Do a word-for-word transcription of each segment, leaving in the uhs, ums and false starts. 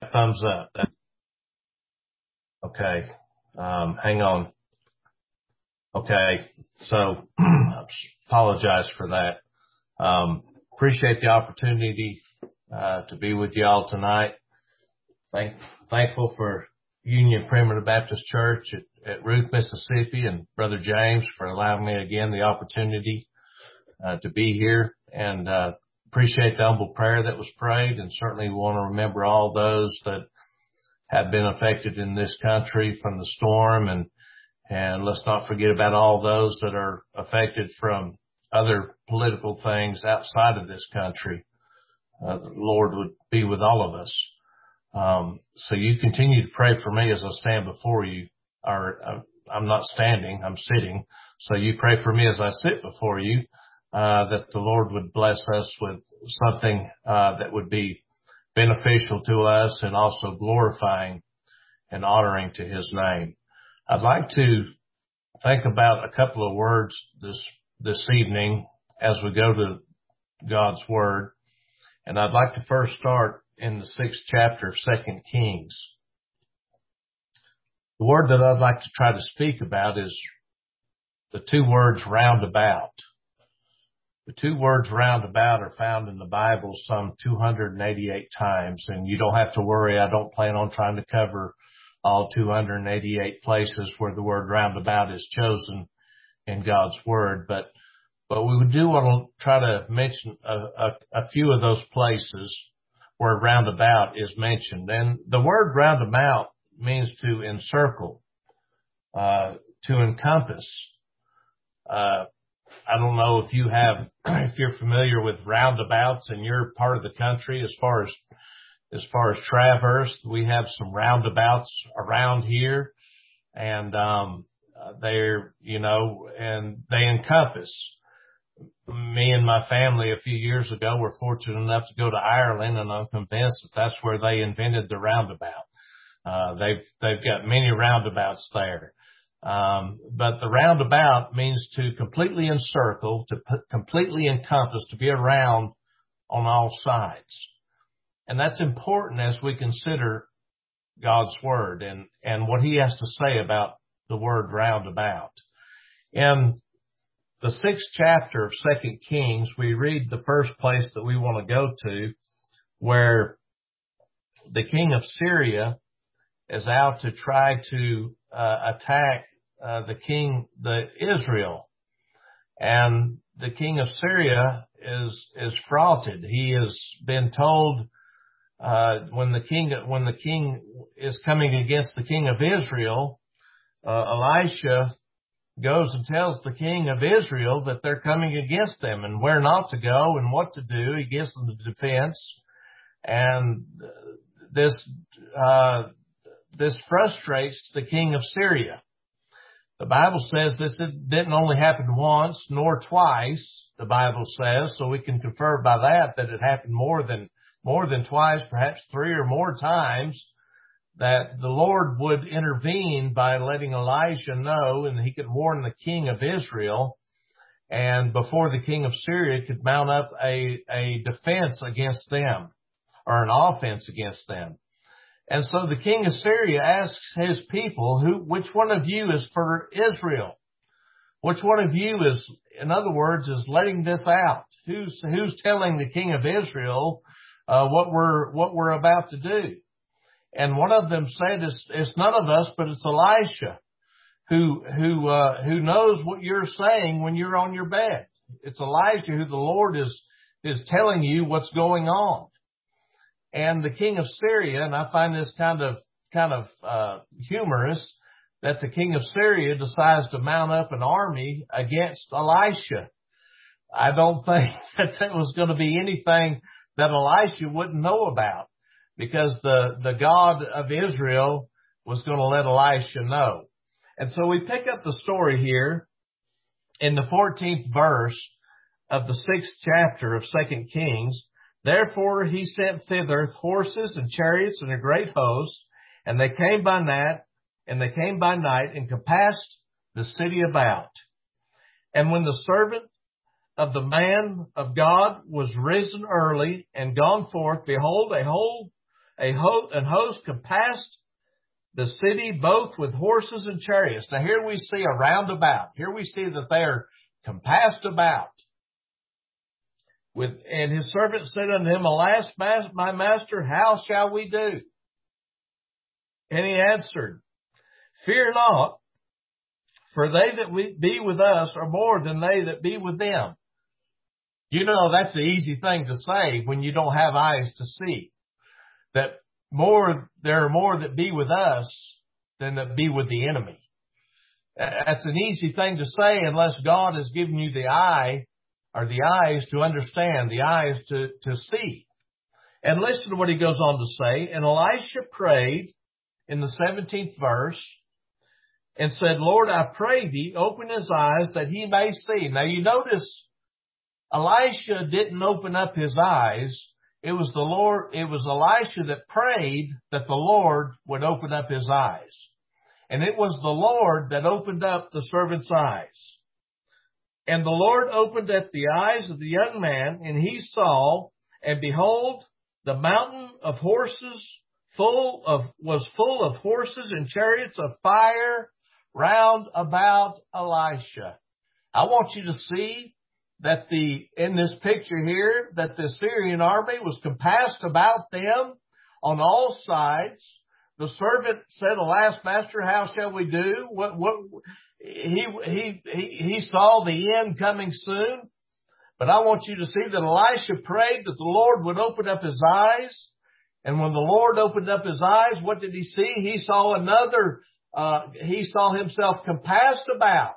got thumbs up. That, okay. Um, hang on. Okay. So apologize for that. Um, appreciate the opportunity, uh, to be with y'all tonight. Thank, thankful for Union Primitive Baptist Church at, at Ruth, Mississippi, and Brother James for allowing me again the opportunity, uh, to be here, and, uh, appreciate the humble prayer that was prayed, and certainly want to remember all those that have been affected in this country from the storm, and and let's not forget about all those that are affected from other political things outside of this country. Uh, the Lord would be with all of us. Um, so you continue to pray for me as I stand before you, or uh, I'm not standing, I'm sitting. So you pray for me as I sit before you, uh, that the Lord would bless us with something, uh, that would be beneficial to us and also glorifying and honoring to his name. I'd like to think about a couple of words this, this evening as we go to God's word. And I'd like to first start in the sixth chapter of Second Kings. The word that I'd like to try to speak about is the two words roundabout. The two words roundabout are found in the Bible some two hundred eighty-eight times, and you don't have to worry. I don't plan on trying to cover all two hundred eighty-eight places where the word roundabout is chosen in God's word, but but we do want to try to mention a, a, a few of those places where roundabout is mentioned. And the word roundabout means to encircle, uh, to encompass. Uh, I don't know if you have, if you're familiar with roundabouts in your part of the country. As far as, as far as Traverse, we have some roundabouts around here, and, um, uh, they're, you know, and they encompass. Me and my family a few years ago were fortunate enough to go to Ireland, and I'm convinced that that's where they invented the roundabout. Uh, they've, they've got many roundabouts there. Um, but the roundabout means to completely encircle, to p- completely encompass, to be around on all sides. And that's important as we consider God's word and, and what he has to say about the word roundabout. In the sixth chapter of Second Kings, we read the first place that we want to go to, where the king of Syria is out to try to uh, attack uh, the king, the Israel, and the king of Syria is is frauded. He has been told uh, when the king when the king is coming against the king of Israel, uh, Elisha goes and tells the king of Israel that they're coming against them and where not to go and what to do. He gives them the defense, and this uh, this frustrates the king of Syria. The Bible says this didn't only happen once nor twice, the Bible says, so we can confer by that that it happened more than more than twice, perhaps three or more times, that the Lord would intervene by letting Elijah know, and he could warn the king of Israel, and before the king of Syria could mount up a, a defense against them, or an offense against them. And so the king of Syria asks his people, who, which one of you is for Israel? Which one of you is, in other words, is letting this out? Who's, who's telling the king of Israel, uh, what we're, what we're about to do? And one of them said, it's, it's none of us, but it's Elisha, who, who, uh, who knows what you're saying when you're on your bed. It's Elijah who the Lord is, is telling you what's going on. And the king of Syria, and I find this kind of, kind of, uh, humorous, that the king of Syria decides to mount up an army against Elisha. I don't think that there was going to be anything that Elisha wouldn't know about, because the, the God of Israel was going to let Elisha know. And so we pick up the story here in the fourteenth verse of the sixth chapter of Second Kings. Therefore he sent thither horses and chariots and a great host, and they came by night, and they came by night and compassed the city about. And when the servant of the man of God was risen early and gone forth, behold, a whole a host, an host compassed the city both with horses and chariots. Now here we see a roundabout. Here we see that they are compassed about. With, and his servant said unto him, Alas, my master, how shall we do? And he answered, Fear not, for they that we be with us are more than they that be with them. You know, that's an easy thing to say when you don't have eyes to see. That more, there are more that be with us than that be with the enemy. That's an easy thing to say unless God has given you the eye or the eyes to understand, the eyes to, to see. And listen to what he goes on to say. And Elisha prayed in the seventeenth verse and said, Lord, I pray thee, open his eyes that he may see. Now you notice Elisha didn't open up his eyes. It was the Lord, it was Elisha that prayed that the Lord would open up his eyes. And it was the Lord that opened up the servant's eyes. And the Lord opened up the eyes of the young man, and he saw, and behold, the mountain of horses full of, was full of horses and chariots of fire round about Elisha. I want you to see that the, in this picture here, that the Syrian army was compassed about them on all sides. The servant said, Alas, master, how shall we do? What, what, he, he, he, he saw the end coming soon. But I want you to see that Elisha prayed that the Lord would open up his eyes. And when the Lord opened up his eyes, what did he see? He saw another, uh, he saw himself compassed about.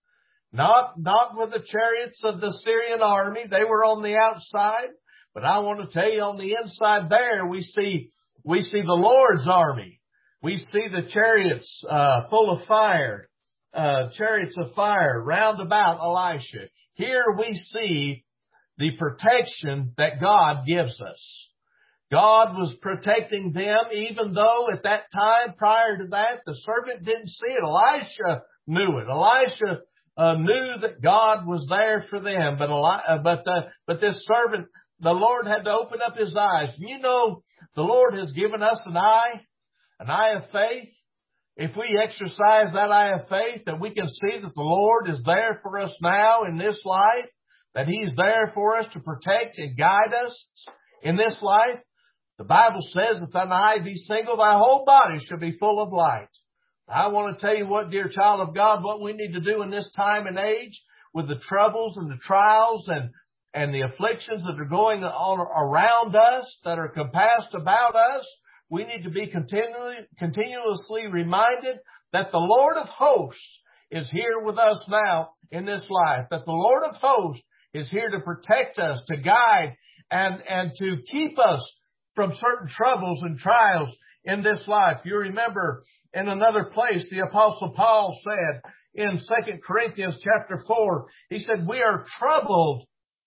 Not, not with the chariots of the Syrian army. They were on the outside. But I want to tell you on the inside there, we see, we see the Lord's army. We see the chariots, uh, full of fire, uh, chariots of fire round about Elisha. Here we see the protection that God gives us. God was protecting them, even though at that time prior to that, the servant didn't see it. Elisha knew it. Elisha Uh, knew that God was there for them, but uh, but uh, but this servant, the Lord had to open up his eyes. You know, the Lord has given us an eye, an eye of faith. If we exercise that eye of faith, that we can see that the Lord is there for us now in this life, that He's there for us to protect and guide us in this life. The Bible says, if thine eye be single, thy whole body shall be full of light. I want to tell you what, dear child of God, what we need to do in this time and age with the troubles and the trials and, and the afflictions that are going on around us, that are compassed about us. We need to be continually, continuously reminded that the Lord of hosts is here with us now in this life, that the Lord of hosts is here to protect us, to guide, and, and to keep us from certain troubles and trials in this life. You remember in another place, the Apostle Paul said in Second Corinthians chapter four, he said, we are troubled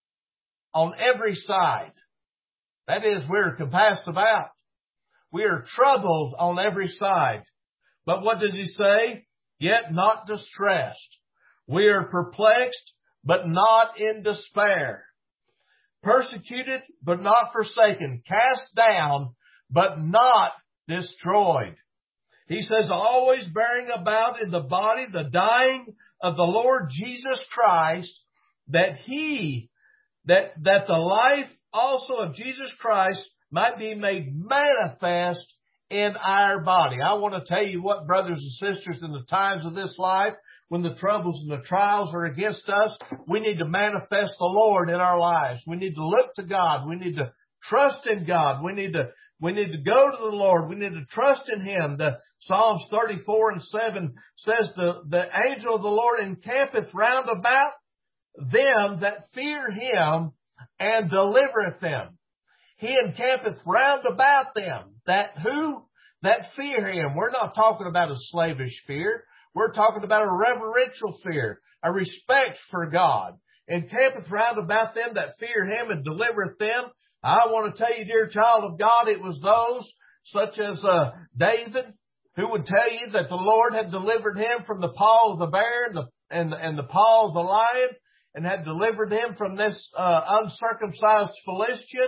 on every side. That is, we're compassed about. We are troubled on every side. But what does he say? Yet not distressed. We are perplexed, but not in despair. Persecuted, but not forsaken. Cast down, but not destroyed. He says, always bearing about in the body the dying of the Lord Jesus Christ, that he, that, that the life also of Jesus Christ might be made manifest in our body. I want to tell you what, brothers and sisters, in the times of this life, when the troubles and the trials are against us, we need to manifest the Lord in our lives. We need to look to God. We need to trust in God. We need to We need to go to the Lord. We need to trust in Him. The Psalms thirty-four and seven says the, the angel of the Lord encampeth round about them that fear Him and delivereth them. He encampeth round about them that who? That fear Him. We're not talking about a slavish fear. We're talking about a reverential fear, a respect for God. Encampeth round about them that fear Him and delivereth them. I want to tell you, dear child of God, it was those such as uh, David who would tell you that the Lord had delivered him from the paw of the bear and the, and, and the paw of the lion, and had delivered him from this uh, uncircumcised Philistine.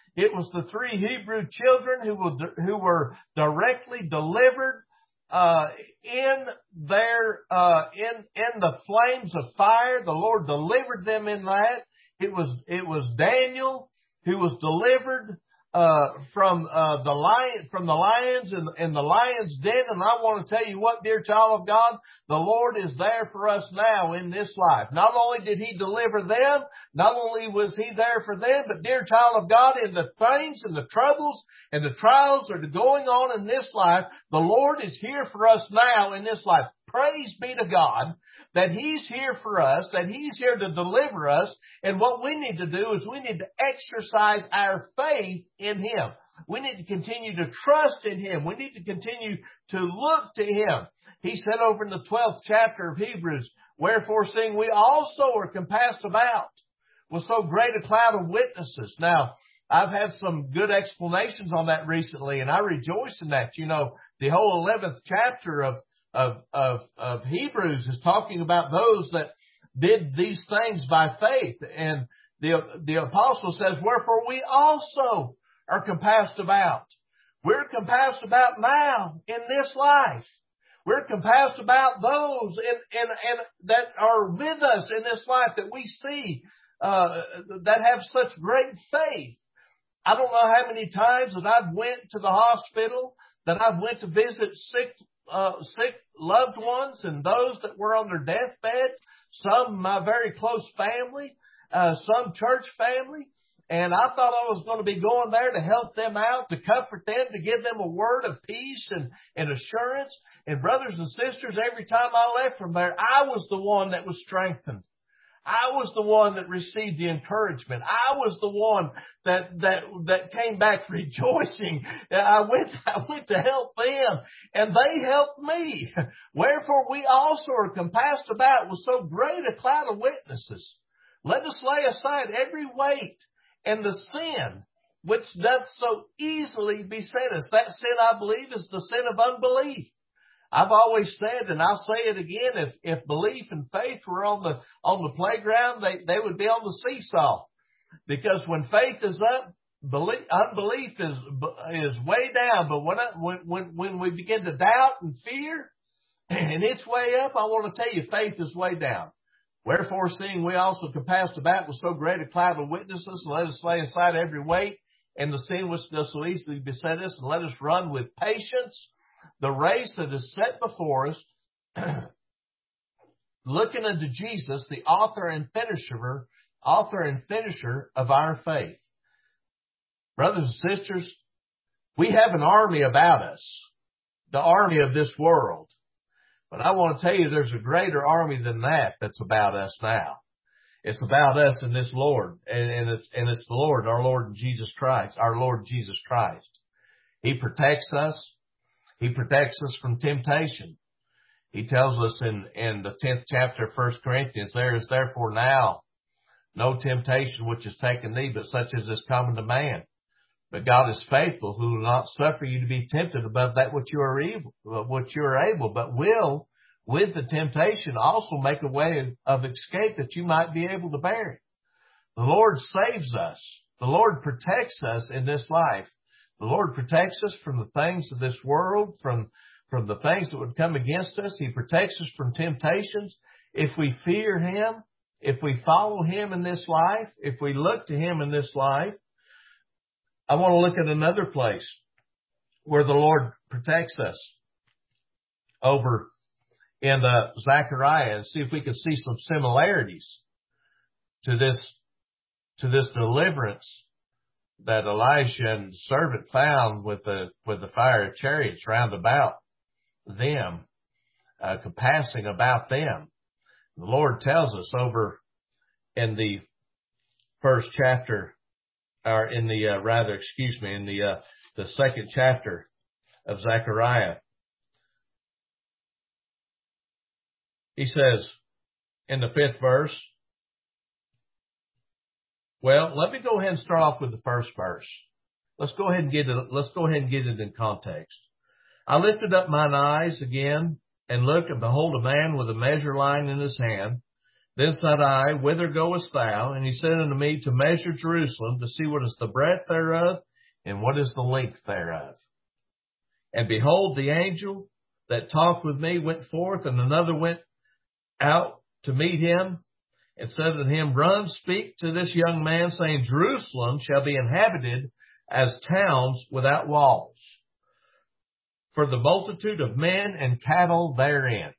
It was the three Hebrew children who were, who were directly delivered uh, in their, uh, in, in the flames of fire. The Lord delivered them in that. It was, it was Daniel who was delivered uh, from, uh, the lion, from the lions in, in the lion's den. And I want to tell you what, dear child of God, the Lord is there for us now in this life. Not only did He deliver them, not only was He there for them, but dear child of God, in the things and the troubles and the trials that are going on in this life, the Lord is here for us now in this life. Praise be to God that He's here for us, that He's here to deliver us. And what we need to do is we need to exercise our faith in Him. We need to continue to trust in Him. We need to continue to look to Him. He said over in the twelfth chapter of Hebrews, wherefore seeing we also are compassed about with so great a cloud of witnesses. Now, I've had some good explanations on that recently, and I rejoice in that. You know, the whole eleventh chapter of Of, of, of Hebrews is talking about those that did these things by faith. And the, the apostle says, wherefore we also are compassed about. We're compassed about now in this life. We're compassed about those in, in, in, that are with us in this life that we see, uh, that have such great faith. I don't know how many times that I've went to the hospital, that I've went to visit sick Uh, sick loved ones and those that were on their deathbed, some my very close family, uh, some church family. And I thought I was going to be going there to help them out, to comfort them, to give them a word of peace and, and assurance. And brothers and sisters, every time I left from there, I was the one that was strengthened. I was the one that received the encouragement. I was the one that, that, that came back rejoicing. I went, I went to help them and they helped me. Wherefore we also are compassed about with so great a cloud of witnesses. Let us lay aside every weight and the sin which doth so easily beset us. That sin, I believe, is the sin of unbelief. I've always said, and I'll say it again, if, if belief and faith were on the, on the playground, they, they would be on the seesaw. Because when faith is up, belief, unbelief is, is way down. But when, I, when, when, when we begin to doubt and fear, and it's way up, I want to tell you, faith is way down. Wherefore, seeing we also compassed about with so great a cloud of witnesses, let us lay aside every weight and the sin which does so easily beset us, and let us run with patience the race that is set before us, looking unto Jesus, the author and finisher, author and finisher of our faith. Brothers and sisters, we have an army about us, the army of this world. But I want to tell you, there's a greater army than that that's about us now. It's about us and this Lord, and, and it's and it's the Lord, our Lord Jesus Christ, our Lord Jesus Christ. He protects us. He protects us from temptation. He tells us in, in the tenth chapter of First Corinthians, there is therefore now no temptation which is taken thee, but such as is common to man. But God is faithful, who will not suffer you to be tempted above that which you are able, which you are able, but will, with the temptation, also make a way of escape that you might be able to bear it. The Lord saves us. The Lord protects us in this life. The Lord protects us from the things of this world, from, from the things that would come against us. He protects us from temptations. If we fear Him, if we follow Him in this life, if we look to Him in this life. I want to look at another place where the Lord protects us over in uh, Zechariah, and see if we can see some similarities to this, to this deliverance that Elijah and the servant found with the, with the fire chariots round about them, uh, compassing about them. The Lord tells us over in the first chapter, or in the, uh, rather, excuse me, in the, uh, the second chapter of Zechariah. He says in the fifth verse, well, let me go ahead and start off with the first verse. Let's go ahead and get it, let's go ahead and get it in context. I lifted up mine eyes again and looked, and behold, a man with a measure line in his hand. Then said I, Whither goest thou? And he said unto me, To measure Jerusalem, to see what is the breadth thereof, and what is the length thereof. And behold, the angel that talked with me went forth, and another went out to meet him, and said unto him, Run, speak to this young man, saying, Jerusalem shall be inhabited as towns without walls, for the multitude of men and cattle therein.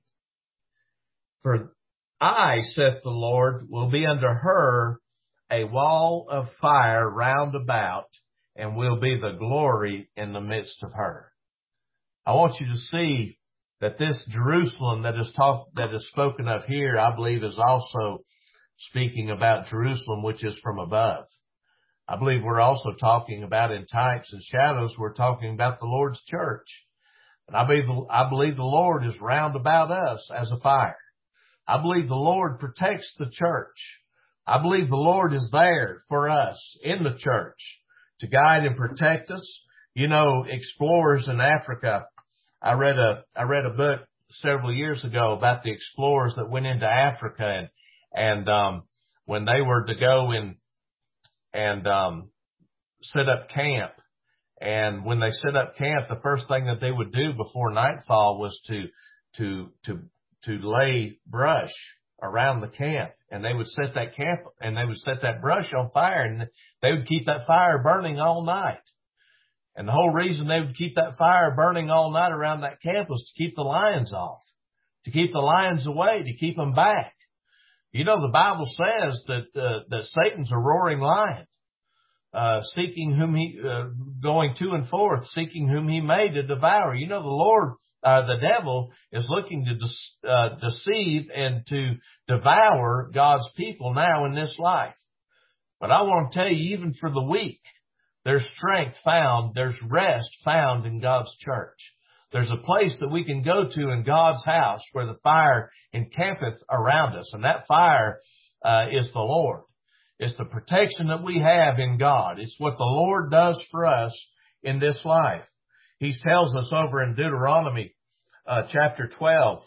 For I, saith the Lord, will be unto her a wall of fire round about, and will be the glory in the midst of her. I want you to see that this Jerusalem that is talked, that is spoken of here, I believe is also speaking about Jerusalem, which is from above. I believe we're also talking about, in types and shadows, we're talking about the Lord's church. And I believe, I believe the Lord is round about us as a fire. I believe the Lord protects the church. I believe the Lord is there for us in the church to guide and protect us. You know, explorers in Africa, I read a, I read a book several years ago about the explorers that went into Africa, and, and, um, when they were to go in and, um, set up camp. And when they set up camp, the first thing that they would do before nightfall was to, to, to, to lay brush around the camp, and they would set that camp and they would set that brush on fire, and they would keep that fire burning all night. And the whole reason they would keep that fire burning all night around that camp was to keep the lions off, to keep the lions away, to keep them back. You know, the Bible says that, uh, that Satan's a roaring lion, uh, seeking whom he, uh, going to and forth, seeking whom he may to devour. You know, the Lord, Uh, the devil is looking to de- uh, deceive and to devour God's people now in this life. But I want to tell you, even for the weak, there's strength found, there's rest found in God's church. There's a place that we can go to in God's house where the fire encampeth around us. And that fire uh, is the Lord. It's the protection that we have in God. It's what the Lord does for us in this life. He tells us over in Deuteronomy uh, chapter twelve.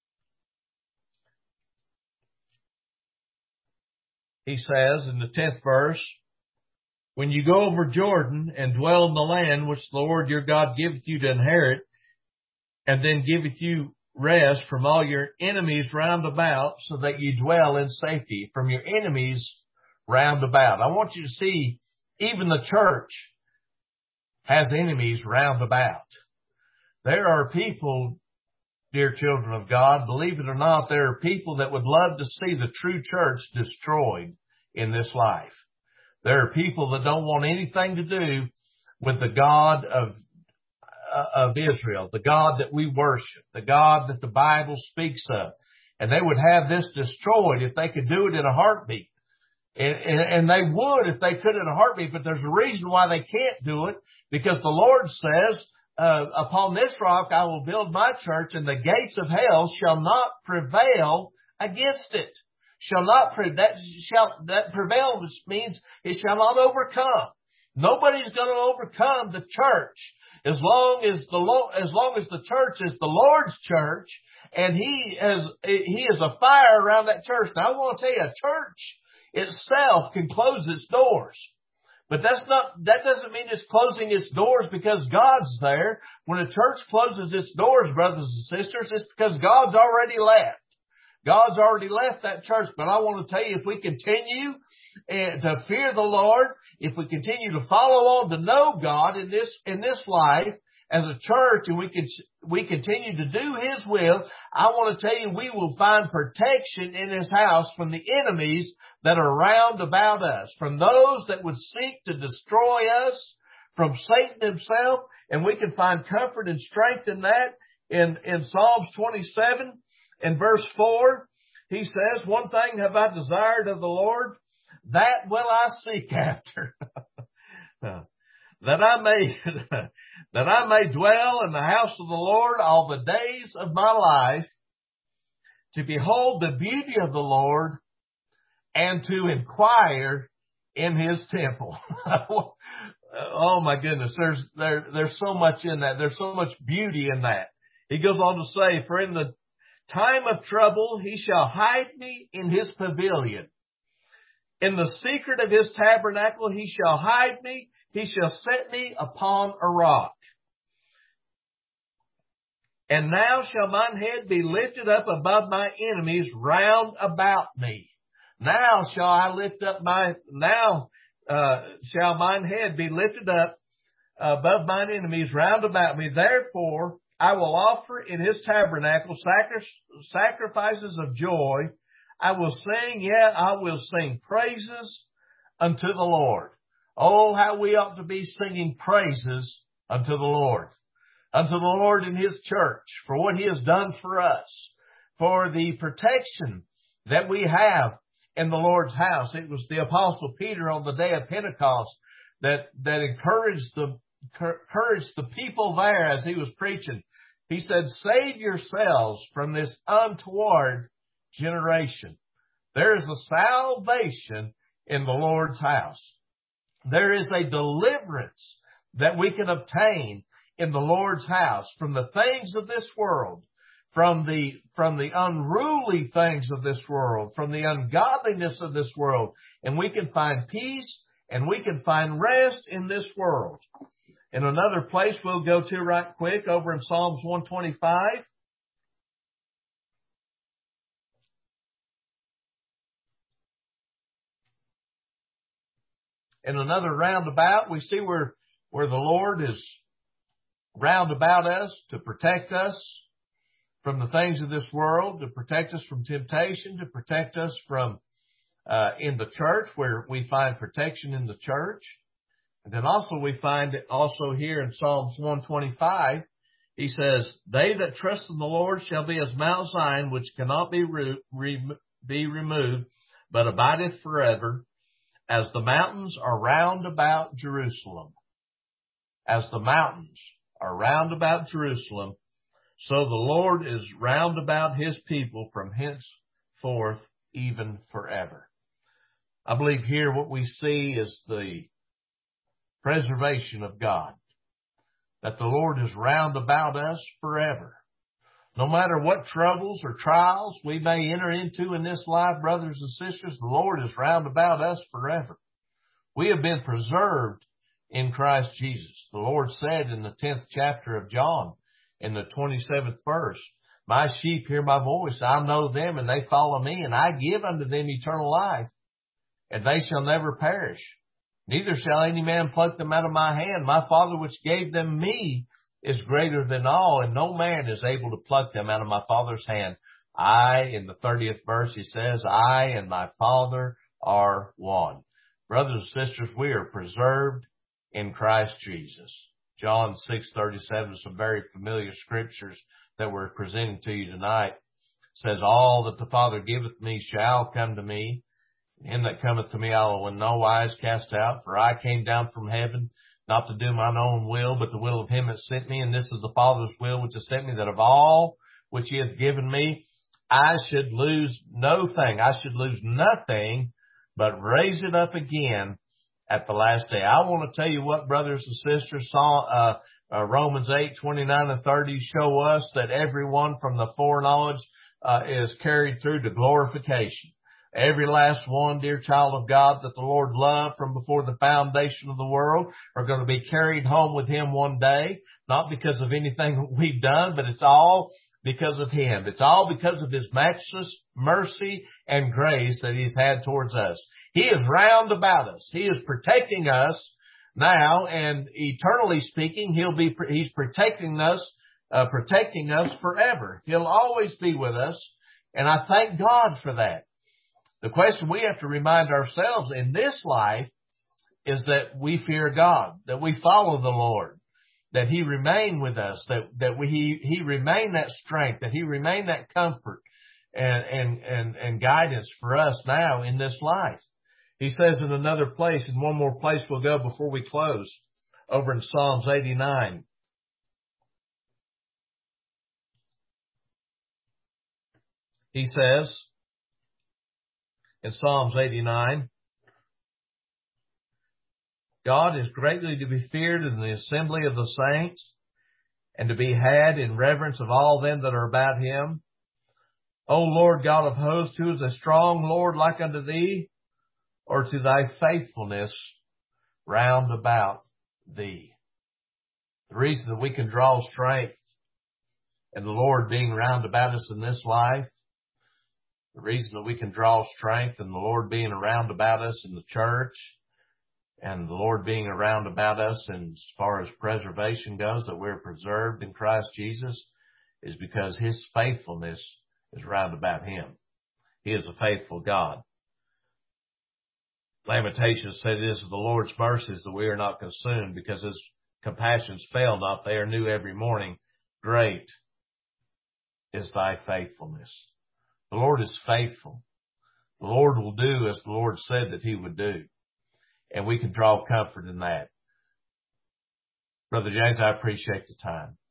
He says in the tenth verse, When you go over Jordan and dwell in the land which the Lord your God giveth you to inherit, and then giveth you rest from all your enemies round about, so that you dwell in safety from your enemies round about. I want you to see, even the church has enemies round about. There are people, dear children of God, believe it or not, there are people that would love to see the true church destroyed in this life. There are people that don't want anything to do with the God of, uh, of Israel, the God that we worship, the God that the Bible speaks of. And they would have this destroyed if they could do it in a heartbeat. And, and, and they would if they could in a heartbeat, but there's a reason why they can't do it, because the Lord says, uh, upon this rock I will build my church, and the gates of hell shall not prevail against it. Shall not pre- that shall that prevail means it shall not overcome. Nobody's going to overcome the church as long as the Lord, as long as the church is the Lord's church, and He has He is a fire around that church. Now I want to tell you, a church itself can close its doors. But that's not, that doesn't mean it's closing its doors because God's there. When a church closes its doors, brothers and sisters, it's because God's already left. God's already left that church. But I want to tell you, if we continue to fear the Lord, if we continue to follow on to know God in this, in this life as a church, and we can, we continue to do His will, I want to tell you, we will find protection in His house from the enemies that are round about us, from those that would seek to destroy us, from Satan himself, and we can find comfort and strength in that. In, in Psalms twenty-seven and verse four, he says, One thing have I desired of the Lord, that will I seek after. that I may, that I may dwell in the house of the Lord all the days of my life, to behold the beauty of the Lord, and to inquire in His temple. Oh my goodness, there's, there, there's so much in that. There's so much beauty in that. He goes on to say, for in the time of trouble he shall hide me in his pavilion. In the secret of his tabernacle he shall hide me. He shall set me upon a rock. And now shall mine head be lifted up above my enemies round about me. Now shall I lift up my, now uh, shall mine head be lifted up above mine enemies round about me. Therefore I will offer in his tabernacle sacri- sacrifices of joy. I will sing, yet I will sing praises unto the Lord. Oh, how we ought to be singing praises unto the Lord. Unto the Lord in his church, for what he has done for us, for the protection that we have in the Lord's house. It was the Apostle Peter on the day of Pentecost that, that encouraged the, encouraged the people there as he was preaching. He said, save yourselves from this untoward generation. There is a salvation in the Lord's house. There is a deliverance that we can obtain in the Lord's house from the things of this world, from the, from the unruly things of this world, from the ungodliness of this world. And we can find peace and we can find rest in this world. In another place we'll go to right quick over in Psalms one twenty-five. In another roundabout, we see where, where the Lord is round about us to protect us from the things of this world, to protect us from temptation, to protect us from uh, in the church, where we find protection in the church. And then also we find it also here in Psalms one twenty-five, he says, they that trust in the Lord shall be as Mount Zion, which cannot be, re- re- be removed, but abideth forever, as the mountains are round about Jerusalem. As the mountains are round about Jerusalem, so the Lord is round about his people from henceforth even forever. I believe here what we see is the preservation of God, that the Lord is round about us forever. No matter what troubles or trials we may enter into in this life, brothers and sisters, the Lord is round about us forever. We have been preserved in Christ Jesus. The Lord said in the tenth chapter of John, in the twenty-seventh verse, my sheep hear my voice, I know them, and they follow me, and I give unto them eternal life, and they shall never perish. Neither shall any man pluck them out of my hand. My Father which gave them me is greater than all, and no man is able to pluck them out of my Father's hand. I, in the thirtieth verse, he says, I and my Father are one. Brothers and sisters, we are preserved in Christ Jesus. John six thirty-seven, some very familiar scriptures that we're presenting to you tonight. It says, all that the Father giveth me shall come to me. Him that cometh to me I will in no wise cast out. For I came down from heaven not to do mine own will, but the will of him that sent me. And this is the Father's will which has sent me, that of all which he hath given me, I should lose no thing. I should lose nothing, but raise it up again at the last day. I want to tell you what, brothers and sisters, saw, uh, uh, Romans eight, twenty-nine and thirty show us that everyone from the foreknowledge uh, is carried through to glorification. Every last one, dear child of God, that the Lord loved from before the foundation of the world are going to be carried home with him one day, not because of anything we've done, but it's all because of him. It's all because of his matchless mercy and grace that he's had towards us. He is round about us. He is protecting us now, and eternally speaking, he'll be, he's protecting us, uh, protecting us forever. He'll always be with us, and I thank God for that. The question we have to remind ourselves in this life is that we fear God, that we follow the Lord, that he remain with us, that, that we, he, he remain that strength, that he remain that comfort and, and, and, and guidance for us now in this life. He says in another place, in one more place we'll go before we close, over in Psalms eighty-nine. He says in Psalms eighty-nine, God is greatly to be feared in the assembly of the saints, and to be had in reverence of all them that are about him. O Lord God of hosts, who is a strong Lord like unto thee, or to thy faithfulness round about thee? The reason that we can draw strength and the Lord being round about us in this life, the reason that we can draw strength and the Lord being around about us in the church, and the Lord being around about us and as far as preservation goes, that we're preserved in Christ Jesus, is because his faithfulness is round about him. He is a faithful God. Lamentations said, it is of the Lord's mercies that we are not consumed, because his compassions fail not. They are new every morning. Great is thy faithfulness. The Lord is faithful. The Lord will do as the Lord said that he would do. And we can draw comfort in that. Brother James, I appreciate the time.